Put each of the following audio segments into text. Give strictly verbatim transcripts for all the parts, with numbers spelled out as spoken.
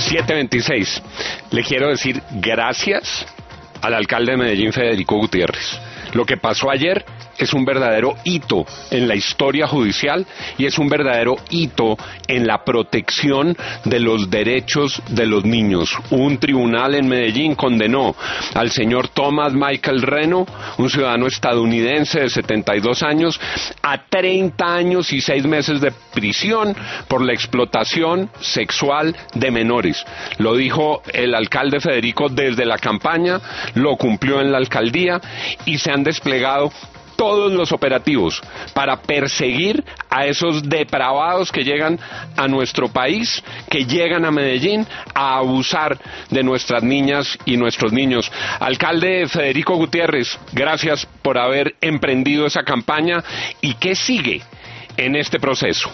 siete veintiséis. Le quiero decir gracias al alcalde de Medellín, Federico Gutiérrez. Lo que pasó ayer es un verdadero hito en la historia judicial y es un verdadero hito en la protección de los derechos de los niños. Un tribunal en Medellín condenó al señor Thomas Michael Reno, un ciudadano estadounidense de setenta y dos años, a treinta años y seis meses de prisión por la explotación sexual de menores. Lo dijo el alcalde Federico desde la campaña, lo cumplió en la alcaldía y se han desplegado todos los operativos para perseguir a esos depravados que llegan a nuestro país, que llegan a Medellín a abusar de nuestras niñas y nuestros niños. Alcalde Federico Gutiérrez, gracias por haber emprendido esa campaña. ¿Y qué sigue en este proceso?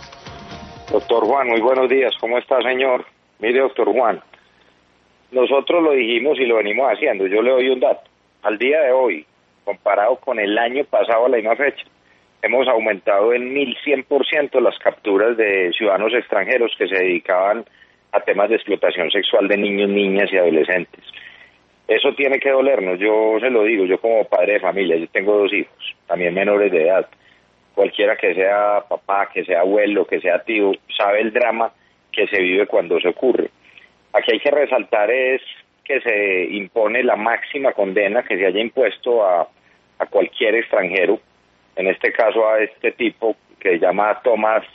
Doctor Juan, muy buenos días. ¿Cómo está, señor? Mire, doctor Juan, nosotros lo dijimos y lo venimos haciendo. Yo le doy un dato. Al día de hoy, comparado con el año pasado a la misma fecha, hemos aumentado en mil cien por ciento las capturas de ciudadanos extranjeros que se dedicaban a temas de explotación sexual de niños, niñas y adolescentes. Eso tiene que dolernos, yo se lo digo, yo como padre de familia, yo tengo dos hijos, también menores de edad. Cualquiera que sea papá, que sea abuelo, que sea tío, sabe el drama que se vive cuando se ocurre. Aquí hay que resaltar es que se impone la máxima condena que se haya impuesto a, a cualquier extranjero, en este caso a este tipo que se llama Thomas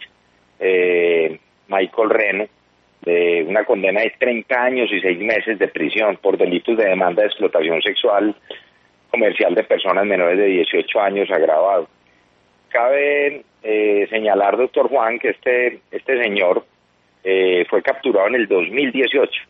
eh, Michael Reno, de una condena de treinta años y seis meses de prisión por delitos de demanda de explotación sexual comercial de personas menores de dieciocho años agravado. Cabe eh, señalar, doctor Juan, que este, este señor eh, fue capturado en el dos mil dieciocho.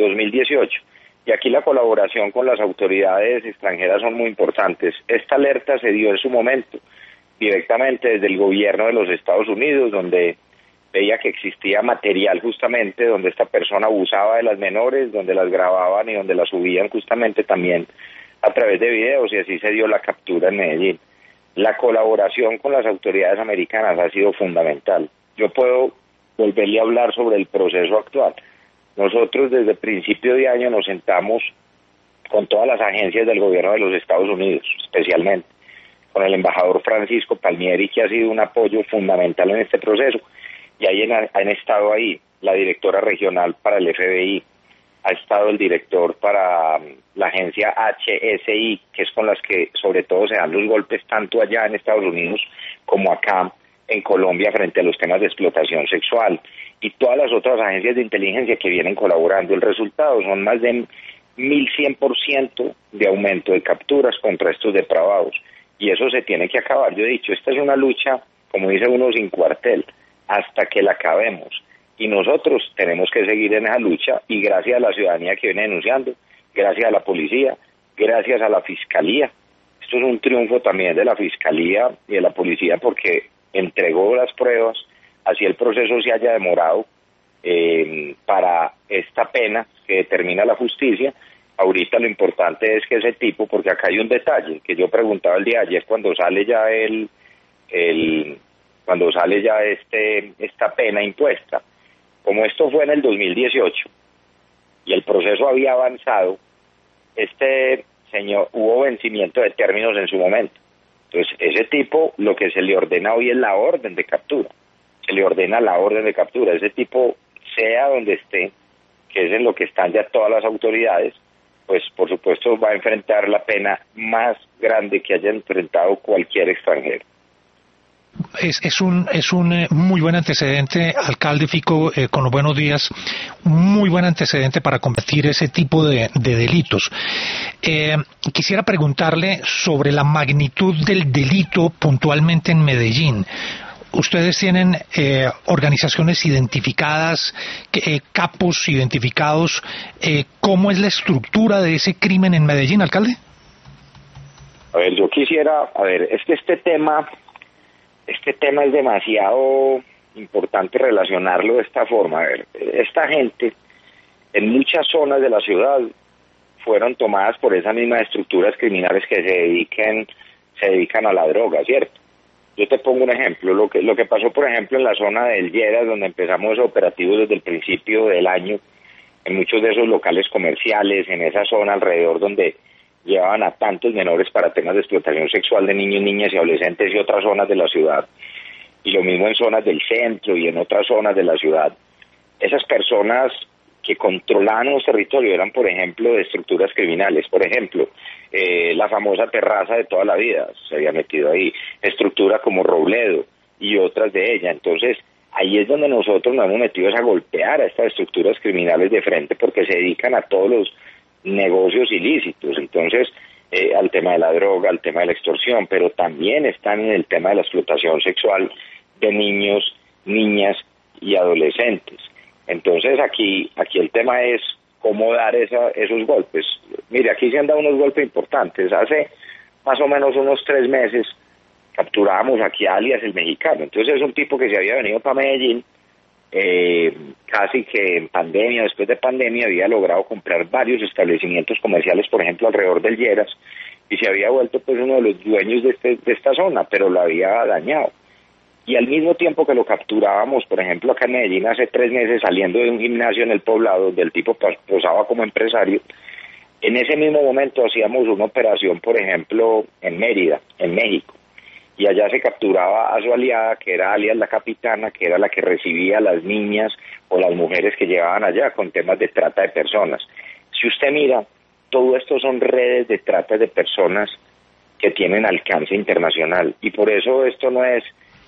Y aquí la colaboración con las autoridades extranjeras son muy importantes. Esta alerta se dio en su momento directamente desde el gobierno de los Estados Unidos, donde veía que existía material justamente donde esta persona abusaba de las menores, donde las grababan y donde las subían justamente también a través de videos, y así se dio la captura en Medellín. La colaboración con las autoridades americanas ha sido fundamental. Yo puedo volverle a hablar sobre el proceso actual. Nosotros desde principio de año nos sentamos con todas las agencias del gobierno de los Estados Unidos, especialmente con el embajador Francisco Palmieri, que ha sido un apoyo fundamental en este proceso, y ahí han, han estado ahí la directora regional para el F B I, ha estado el director para la agencia H S I, que es con las que sobre todo se dan los golpes tanto allá en Estados Unidos como acá en Colombia frente a los temas de explotación sexual, y todas las otras agencias de inteligencia que vienen colaborando. El resultado son más de mil cien por ciento de aumento de capturas contra estos depravados, y eso se tiene que acabar. Yo he dicho, esta es una lucha, como dice uno, sin cuartel, hasta que la acabemos, y nosotros tenemos que seguir en esa lucha, y gracias a la ciudadanía que viene denunciando, gracias a la policía, gracias a la fiscalía. Esto es un triunfo también de la fiscalía y de la policía, porque entregó las pruebas, así el proceso se haya demorado eh, para esta pena que determina la justicia. Ahorita lo importante es que ese tipo, porque acá hay un detalle que yo preguntaba el día de ayer, cuando sale ya el, el cuando sale ya este esta pena impuesta, como esto fue en el dos mil dieciocho y el proceso había avanzado, este señor, hubo vencimiento de términos en su momento. Entonces, ese tipo, lo que se le ordena hoy es la orden de captura. Se le ordena la orden de captura. Ese tipo, sea donde esté, que es en lo que están ya todas las autoridades, pues por supuesto va a enfrentar la pena más grande que haya enfrentado cualquier extranjero. Es, es un es un eh, muy buen antecedente, alcalde Fico, eh, con los buenos días, muy buen antecedente para combatir ese tipo de, de delitos. Eh, quisiera preguntarle sobre la magnitud del delito puntualmente en Medellín. Ustedes tienen eh, organizaciones identificadas, eh, capos identificados. Eh, ¿Cómo es la estructura de ese crimen en Medellín, alcalde? A ver, yo quisiera, a ver, es que este tema... Este tema es demasiado importante relacionarlo de esta forma. A ver, esta gente en muchas zonas de la ciudad fueron tomadas por esas mismas estructuras criminales que se dediquen, se dedican a la droga, ¿cierto? Yo te pongo un ejemplo, lo que lo que pasó por ejemplo en la zona del Lleras, donde empezamos operativos desde el principio del año, en muchos de esos locales comerciales, en esa zona alrededor donde llevaban a tantos menores para temas de explotación sexual de niños, niñas y adolescentes y otras zonas de la ciudad, y lo mismo en zonas del centro y en otras zonas de la ciudad. Esas personas que controlaban los territorios eran, por ejemplo, de estructuras criminales. Por ejemplo, eh, la famosa Terraza de toda la vida se había metido ahí, estructura como Robledo y otras de ellas. Entonces, ahí es donde nosotros nos hemos metido a golpear a estas estructuras criminales de frente, porque se dedican a todos los negocios ilícitos. Entonces, eh, al tema de la droga, al tema de la extorsión, pero también están en el tema de la explotación sexual de niños, niñas y adolescentes. Entonces aquí aquí el tema es cómo dar esa, esos golpes. Mire, aquí se han dado unos golpes importantes. Hace más o menos unos tres meses capturábamos aquí a alias el mexicano. Entonces es un tipo que se había venido para Medellín, eh, casi que en pandemia, después de pandemia, había logrado comprar varios establecimientos comerciales, por ejemplo, alrededor del Lleras, y se había vuelto pues uno de los dueños de, este, de esta zona, pero lo había dañado. Y al mismo tiempo que lo capturábamos, por ejemplo, acá en Medellín hace tres meses saliendo de un gimnasio en el poblado, donde el tipo posaba como empresario, en ese mismo momento hacíamos una operación, por ejemplo, en Mérida, en México, y allá se capturaba a su aliada, que era alias la capitana, que era la que recibía a las niñas o las mujeres que llevaban allá con temas de trata de personas. Si usted mira, todo esto son redes de trata de personas que tienen alcance internacional, y por eso esto no es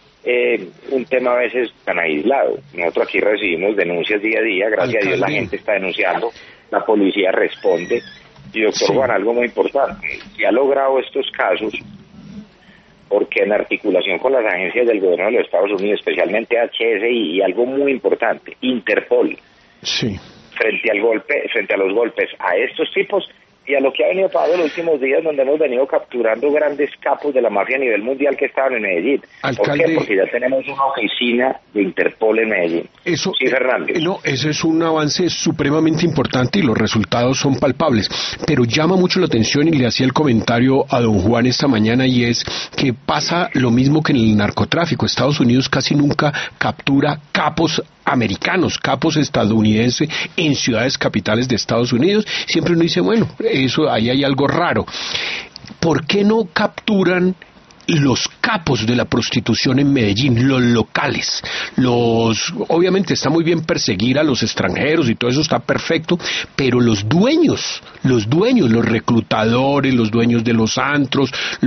Eh, un tema a veces tan aislado. Nosotros aquí recibimos denuncias día a día, gracias Alcalde. a Dios la gente está denunciando, la policía responde, y doctor sí. Juan, algo muy importante, se ha logrado estos casos porque en articulación con las agencias del gobierno de los Estados Unidos, especialmente H S I, y algo muy importante, Interpol, sí. frente al golpe, frente a los golpes a estos tipos y a lo que ha venido pasando los últimos días, donde hemos venido capturando grandes capos de la mafia a nivel mundial que estaban en Medellín. Alcalde, ¿por qué? Porque ya tenemos una oficina de Interpol en Medellín. Eso, sí, Fernando. Eh, no, ese es un avance supremamente importante y los resultados son palpables, pero llama mucho la atención, y le hacía el comentario a don Juan esta mañana, y es que pasa lo mismo que en el narcotráfico. Estados Unidos casi nunca captura capos americanos, capos estadounidenses en ciudades capitales de Estados Unidos. Siempre uno dice, bueno, eso ahí hay algo raro. ¿Por qué no capturan los capos de la prostitución en Medellín, los locales? Los, obviamente está muy bien perseguir a los extranjeros y todo eso está perfecto, pero los dueños, los dueños, los reclutadores, los dueños de los antros,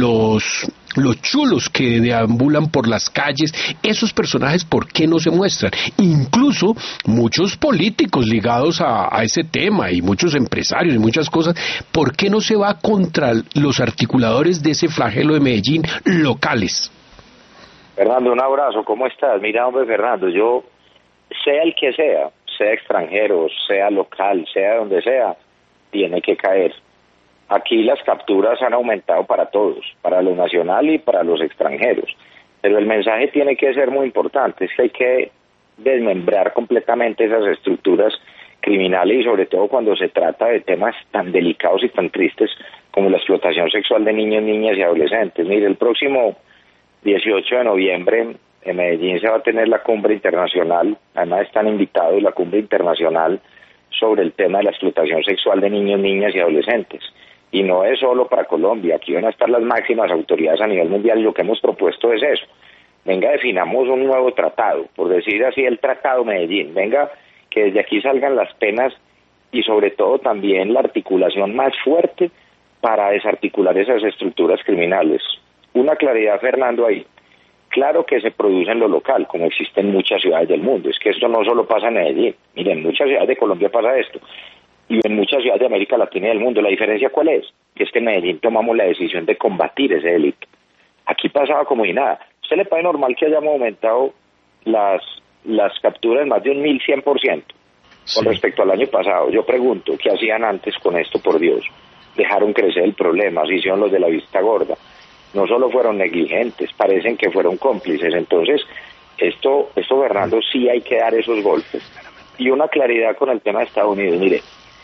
los los chulos que deambulan por las calles, esos personajes, ¿por qué no se muestran? Incluso muchos políticos ligados a, a ese tema, y muchos empresarios y muchas cosas, ¿por qué no se va contra los articuladores de ese flagelo de Medellín locales? Fernando, un abrazo, ¿cómo estás? Mira, hombre, Fernando, yo, sea el que sea, sea extranjero, sea local, sea donde sea, tiene que caer. Aquí las capturas han aumentado para todos, para lo nacional y para los extranjeros, pero el mensaje tiene que ser muy importante, es que hay que desmembrar completamente esas estructuras criminales, y sobre todo cuando se trata de temas tan delicados y tan tristes como la explotación sexual de niños, niñas y adolescentes. Mire, el próximo dieciocho de noviembre en Medellín se va a tener la cumbre internacional, además están invitados, la cumbre internacional sobre el tema de la explotación sexual de niños, niñas y adolescentes. Y no es solo para Colombia, aquí van a estar las máximas autoridades a nivel mundial, y lo que hemos propuesto es eso. Venga, definamos un nuevo tratado, por decir así, el Tratado Medellín. Venga, que desde aquí salgan las penas y sobre todo también la articulación más fuerte para desarticular esas estructuras criminales. Una claridad, Fernando, ahí. Claro que se produce en lo local, como existe en muchas ciudades del mundo. Es que esto no solo pasa en Medellín. Miren, en muchas ciudades de Colombia pasa esto. Y en muchas ciudades de América Latina y del mundo. ¿La diferencia cuál es? Que es que en Medellín tomamos la decisión de combatir ese delito. Aquí pasaba como y nada. ¿A usted le parece normal que hayamos aumentado las las capturas más de un mil cien por ciento con sí. respecto al año pasado? Yo pregunto, ¿qué hacían antes con esto, por Dios? Dejaron crecer el problema, se hicieron los de la vista gorda. No solo fueron negligentes, parecen que fueron cómplices. Entonces, esto, esto Fernando, sí hay que dar esos golpes. Y una claridad con el tema de Estados Unidos. Mire,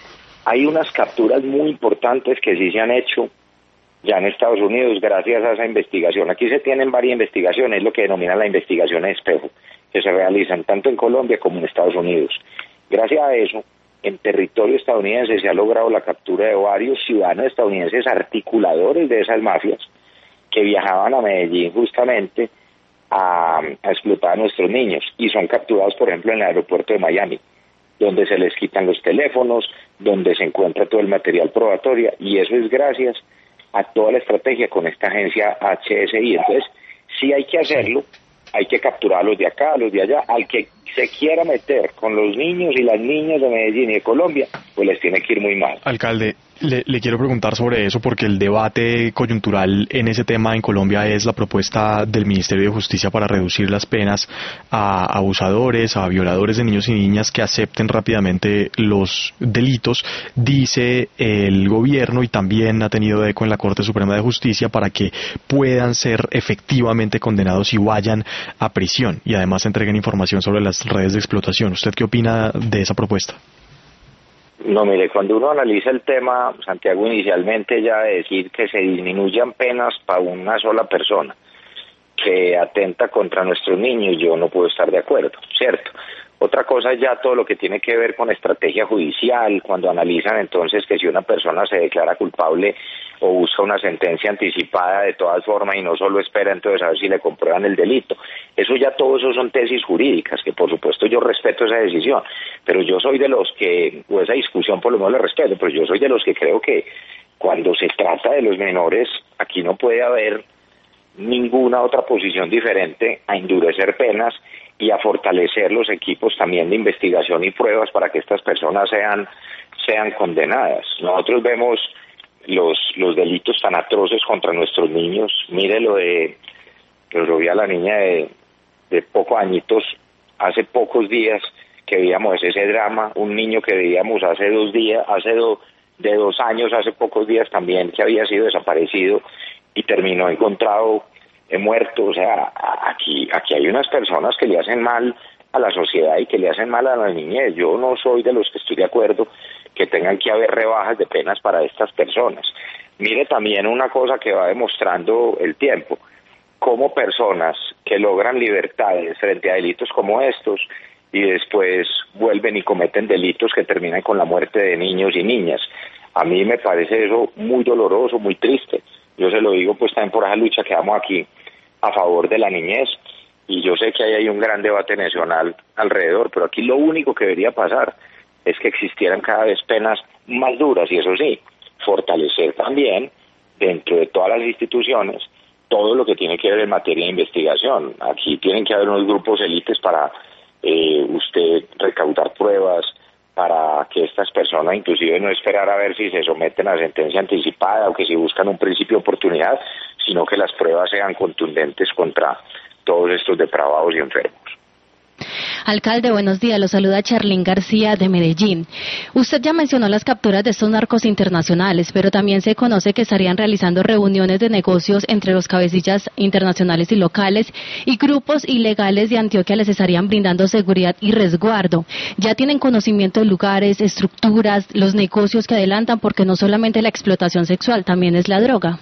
hay unas capturas muy importantes que sí se han hecho ya en Estados Unidos gracias a esa investigación. Aquí se tienen varias investigaciones, lo que denominan la investigación espejo, que se realizan tanto en Colombia como en Estados Unidos. Gracias a eso, en territorio estadounidense se ha logrado la captura de varios ciudadanos estadounidenses articuladores de esas mafias que viajaban a Medellín justamente a, a explotar a nuestros niños y son capturados, por ejemplo, en el aeropuerto de Miami, donde se les quitan los teléfonos, donde se encuentra todo el material probatorio, y eso es gracias a toda la estrategia con esta agencia H S I. Entonces, sí hay que hacerlo, hay que capturar a los de acá, a los de allá, al que se quiera meter con los niños y las niñas de Medellín y de Colombia, pues les tiene que ir muy mal. Alcalde, le, le quiero preguntar sobre eso porque el debate coyuntural en ese tema en Colombia es la propuesta del Ministerio de Justicia para reducir las penas a abusadores, a violadores de niños y niñas que acepten rápidamente los delitos. Dice el gobierno, y también ha tenido eco en la Corte Suprema de Justicia, para que puedan ser efectivamente condenados y vayan a prisión y además entreguen información sobre las redes de explotación. ¿Usted qué opina de esa propuesta? No, mire, cuando uno analiza el tema, Santiago, inicialmente ya decir que se disminuyan penas para una sola persona que atenta contra nuestros niños, yo no puedo estar de acuerdo, ¿cierto? Otra cosa es ya todo lo que tiene que ver con estrategia judicial, cuando analizan entonces que si una persona se declara culpable o busca una sentencia anticipada de todas formas y no solo espera entonces a ver si le comprueban el delito. Eso ya todo eso son tesis jurídicas, que por supuesto yo respeto esa decisión, pero yo soy de los que, o esa discusión por lo menos la respeto, pero yo soy de los que creo que cuando se trata de los menores, aquí no puede haber ninguna otra posición diferente a endurecer penas y a fortalecer los equipos también de investigación y pruebas para que estas personas sean sean condenadas. Nosotros vemos los los delitos tan atroces contra nuestros niños. Mire lo de lo vi a la niña de, de pocos añitos hace pocos días que veíamos ese drama, un niño que veíamos hace dos días, hace do, de dos años, hace pocos días también, que había sido desaparecido y terminó encontrado eh, muerto. O sea, aquí aquí hay unas personas que le hacen mal a la sociedad y que le hacen mal a la niñez. Yo no soy de los que estoy de acuerdo que tengan que haber rebajas de penas para estas personas. Mire también una cosa que va demostrando el tiempo, cómo personas que logran libertades frente a delitos como estos y después vuelven y cometen delitos que terminan con la muerte de niños y niñas. A mí me parece eso muy doloroso, muy triste. Yo se lo digo pues también por esa lucha que damos aquí a favor de la niñez, y yo sé que ahí hay un gran debate nacional alrededor, pero aquí lo único que debería pasar es que existieran cada vez penas más duras, y eso sí, fortalecer también dentro de todas las instituciones todo lo que tiene que ver en materia de investigación. Aquí tienen que haber unos grupos élites para eh, usted recaudar pruebas, para que estas personas inclusive no esperar a ver si se someten a sentencia anticipada o que si buscan un principio de oportunidad, sino que las pruebas sean contundentes contra todos estos depravados y enfermos. Alcalde, buenos días. Lo saluda Charlín García de Medellín. Usted ya mencionó las capturas de estos narcos internacionales, pero también se conoce que estarían realizando reuniones de negocios entre los cabecillas internacionales y locales, y grupos ilegales de Antioquia les estarían brindando seguridad y resguardo. Ya tienen conocimiento de lugares, estructuras, los negocios que adelantan, porque no solamente la explotación sexual, también es la droga.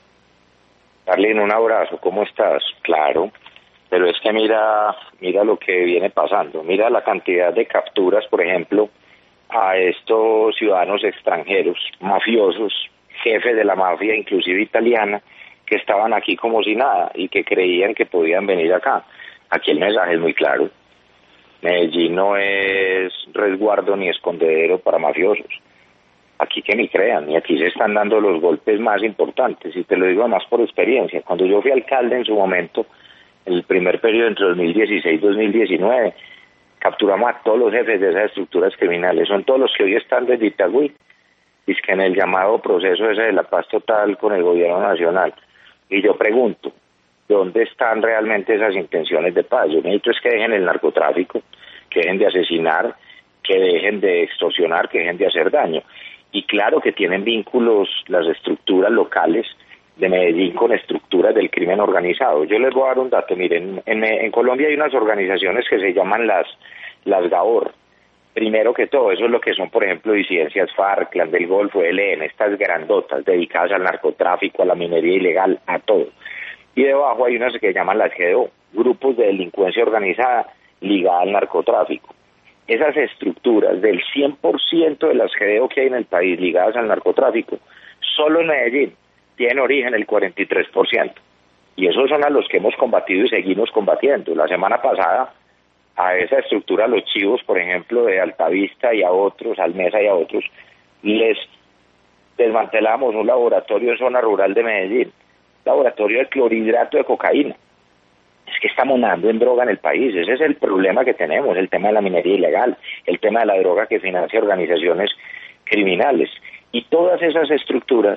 Charlín, un abrazo. ¿Cómo estás? Claro. Pero es que mira, mira lo que viene pasando, mira la cantidad de capturas, por ejemplo, a estos ciudadanos extranjeros, mafiosos, jefes de la mafia, inclusive italiana, que estaban aquí como si nada y que creían que podían venir acá. Aquí el mensaje es muy claro. Medellín no es resguardo ni escondedero para mafiosos. Aquí que ni crean, y aquí se están dando los golpes más importantes, y te lo digo además por experiencia. Cuando yo fui alcalde en su momento, el primer periodo entre dos mil dieciséis y dos mil diecinueve, capturamos a todos los jefes de esas estructuras criminales. Son todos los que hoy están desde Itagüí, y es que en el llamado proceso ese de la paz total con el gobierno nacional. Y yo pregunto, ¿dónde están realmente esas intenciones de paz? Yo necesito es que dejen el narcotráfico, que dejen de asesinar, que dejen de extorsionar, que dejen de hacer daño. Y claro que tienen vínculos las estructuras locales de Medellín con estructuras del crimen organizado. Yo les voy a dar un dato. Miren, en, en Colombia hay unas organizaciones que se llaman las las GAOR. Primero que todo, eso es lo que son, por ejemplo, disidencias FARC, Clan del Golfo, E L N, estas grandotas dedicadas al narcotráfico, a la minería ilegal, a todo. Y debajo hay unas que llaman las G D O, grupos de delincuencia organizada ligada al narcotráfico. esas estructuras del cien por ciento de las G D O que hay en el país ligadas al narcotráfico, solo en Medellín tienen origen el cuarenta y tres por ciento. Y esos son a los que hemos combatido y seguimos combatiendo. La semana pasada, a esa estructura, los chivos, por ejemplo, de Altavista y a otros, Almesa y a otros, les desmantelamos un laboratorio en zona rural de Medellín, laboratorio de clorhidrato de cocaína. Es que estamos nadando en droga en el país, ese es el problema que tenemos, el tema de la minería ilegal, el tema de la droga que financia organizaciones criminales. Y todas esas estructuras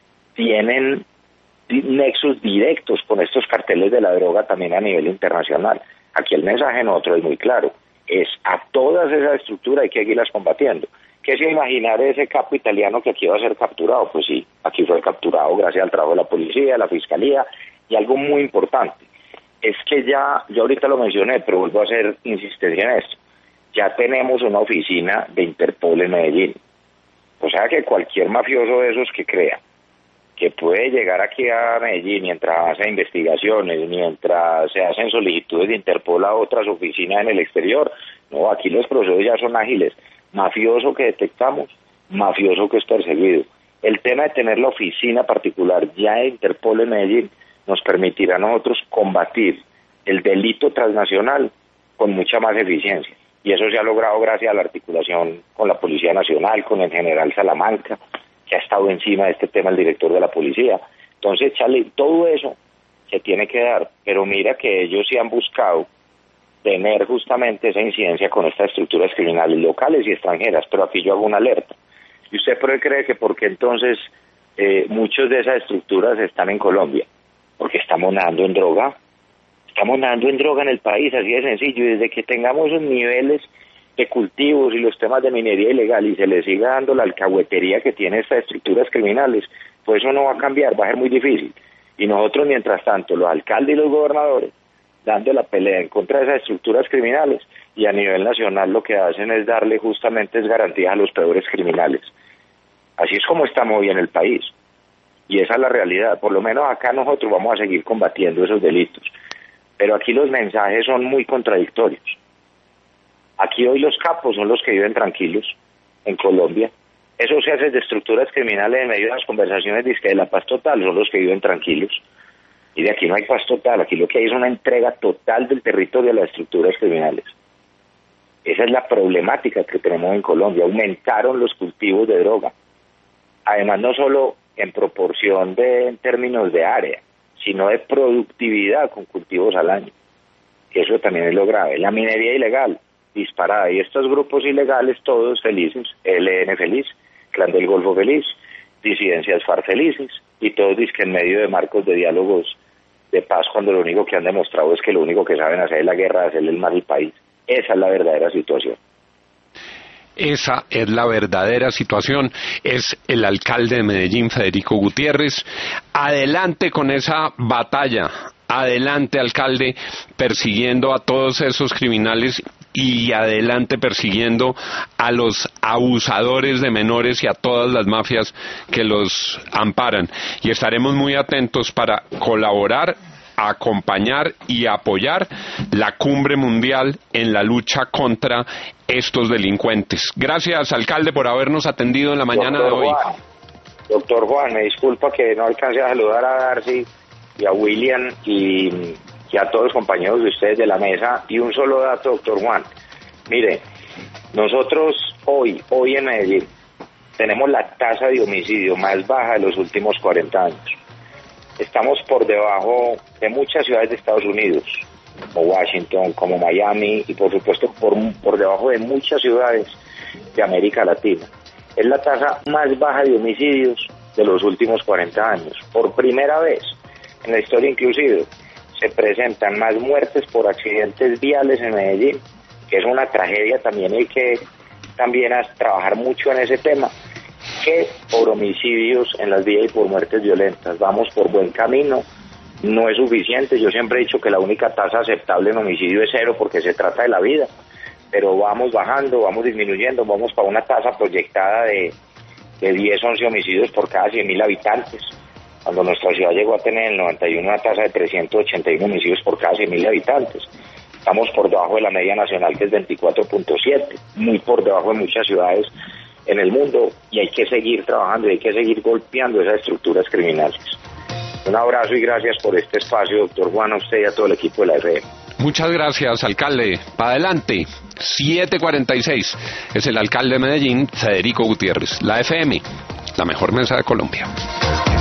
tienen nexos directos con estos carteles de la droga también a nivel internacional. Aquí el mensaje en otro es muy claro, es a todas esas estructuras hay que seguirlas combatiendo. ¿Qué se imaginar ese capo italiano que aquí va a ser capturado? Pues sí, aquí fue capturado gracias al trabajo de la policía, de la fiscalía, y algo muy importante, es que ya, yo ahorita lo mencioné, pero vuelvo a hacer insistencia en esto, ya tenemos una oficina de Interpol en Medellín. O sea que cualquier mafioso de esos que crea que puede llegar aquí a Medellín mientras hace investigaciones, mientras se hacen solicitudes de Interpol a otras oficinas en el exterior, no, aquí los procesos ya son ágiles. Mafioso que detectamos, mafioso que es perseguido. El tema de tener la oficina particular ya de Interpol en Medellín nos permitirá a nosotros combatir el delito transnacional con mucha más eficiencia. Y eso se ha logrado gracias a la articulación con la Policía Nacional, con el general Salamanca, que ha estado encima de este tema el director de la policía. Entonces, Charlie, todo eso se tiene que dar, pero mira que ellos sí han buscado tener justamente esa incidencia con estas estructuras criminales locales y extranjeras, pero aquí yo hago una alerta. ¿Y usted por qué cree que por qué entonces eh, muchas de esas estructuras están en Colombia? Porque estamos nadando en droga, estamos nadando en droga en el país, así de sencillo, y desde que tengamos esos niveles de cultivos y los temas de minería ilegal y se le siga dando la alcahuetería que tiene estas estructuras criminales, pues eso no va a cambiar, va a ser muy difícil. Y nosotros, mientras tanto, los alcaldes y los gobernadores, dando la pelea en contra de esas estructuras criminales, y a nivel nacional lo que hacen es darle justamente es garantías a los peores criminales. Así es como estamos hoy en el país. Y esa es la realidad. Por lo menos acá nosotros vamos a seguir combatiendo esos delitos. Pero aquí los mensajes son muy contradictorios. Aquí hoy los capos son los que viven tranquilos en Colombia. Eso se hace de estructuras criminales en medio de las conversaciones de la paz total, son los que viven tranquilos. Y de aquí no hay paz total, aquí lo que hay es una entrega total del territorio a las estructuras criminales. Esa es la problemática que tenemos en Colombia. Aumentaron los cultivos de droga. Además, no solo en proporción de en términos de área, sino de productividad con cultivos al año. Eso también es lo grave. La minería ilegal, disparada. Y estos grupos ilegales, todos felices, L N feliz, Clan del Golfo feliz, disidencias FARC felices, y todos dicen en medio de marcos de diálogos de paz, cuando lo único que han demostrado es que lo único que saben hacer es la guerra, hacerle el mal al país. Esa es la verdadera situación. Esa es la verdadera situación. Es el alcalde de Medellín, Federico Gutiérrez. Adelante con esa batalla. Adelante, alcalde, persiguiendo a todos esos criminales y adelante persiguiendo a los abusadores de menores y a todas las mafias que los amparan. Y estaremos muy atentos para colaborar, acompañar y apoyar la cumbre mundial en la lucha contra estos delincuentes. Gracias, alcalde, por habernos atendido en la mañana Doctor de hoy. Juan, doctor Juan, me disculpa que no alcancé a saludar a Darcy y a William y, y a todos los compañeros de ustedes de la mesa. Y un solo dato, doctor Juan. Mire, nosotros hoy, hoy en Medellín, tenemos la tasa de homicidio más baja de los últimos cuarenta años. Estamos por debajo de muchas ciudades de Estados Unidos, como Washington, como Miami, y por supuesto por, por debajo de muchas ciudades de América Latina. Es la tasa más baja de homicidios de los últimos cuarenta años. Por primera vez en la historia inclusive se presentan más muertes por accidentes viales en Medellín, que es una tragedia también, hay que también a trabajar mucho en ese tema, que por homicidios en las vías y por muertes violentas. Vamos por buen camino, no es suficiente. Yo siempre he dicho que la única tasa aceptable en homicidio es cero porque se trata de la vida, pero vamos bajando, vamos disminuyendo, vamos para una tasa proyectada de, de diez, once homicidios por cada cien mil habitantes, cuando nuestra ciudad llegó a tener en el noventa y uno una tasa de trescientos ochenta y uno homicidios por cada cien mil habitantes. Estamos por debajo de la media nacional, que es veinticuatro punto siete, muy por debajo de muchas ciudades en el mundo, y hay que seguir trabajando y hay que seguir golpeando esas estructuras criminales. Un abrazo y gracias por este espacio, doctor Juan, a usted y a todo el equipo de la F M. Muchas gracias, alcalde. Para adelante. siete cuarenta y seis. Es el alcalde de Medellín, Federico Gutiérrez. La F M, la mejor mesa de Colombia.